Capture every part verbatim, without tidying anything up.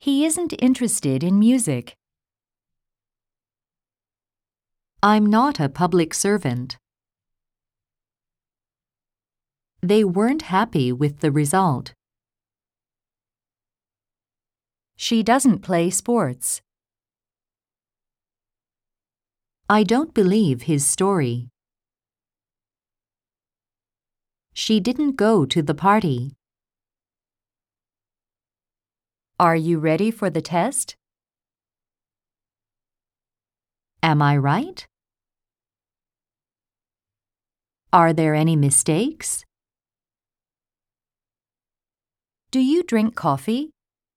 He isn't interested in music. I'm not a public servant. They weren't happy with the result. She doesn't play sports. I don't believe his story. She didn't go to the party. Are you ready for the test? Am I right? Are there any mistakes? Do you drink coffee?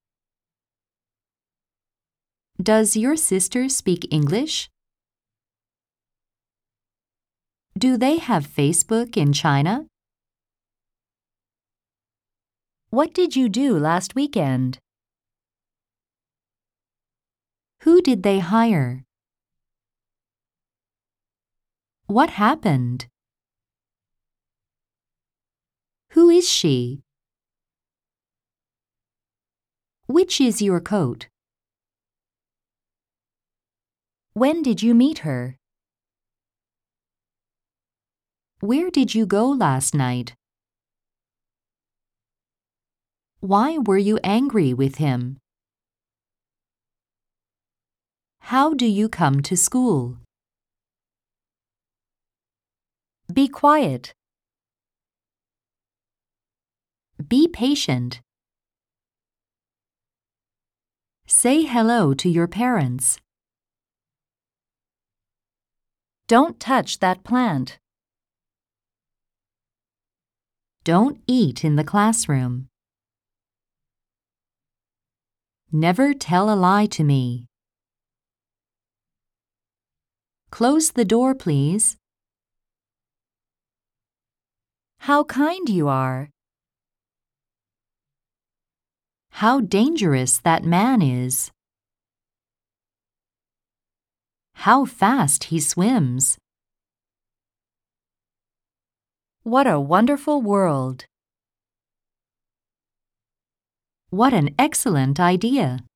Does your sister speak English? Do they have Facebook in China? What did you do last weekend? Who did they hire? What happened? Who is she? Which is your coat? When did you meet her? Where did you go last night? Why were you angry with him? How do you come to school? Be quiet. Be patient. Say hello to your parents. Don't touch that plant. Don't eat in the classroom. Never tell a lie to me. Close the door, please. How kind you are. How dangerous that man is. How fast he swims. What a wonderful world. What an excellent idea.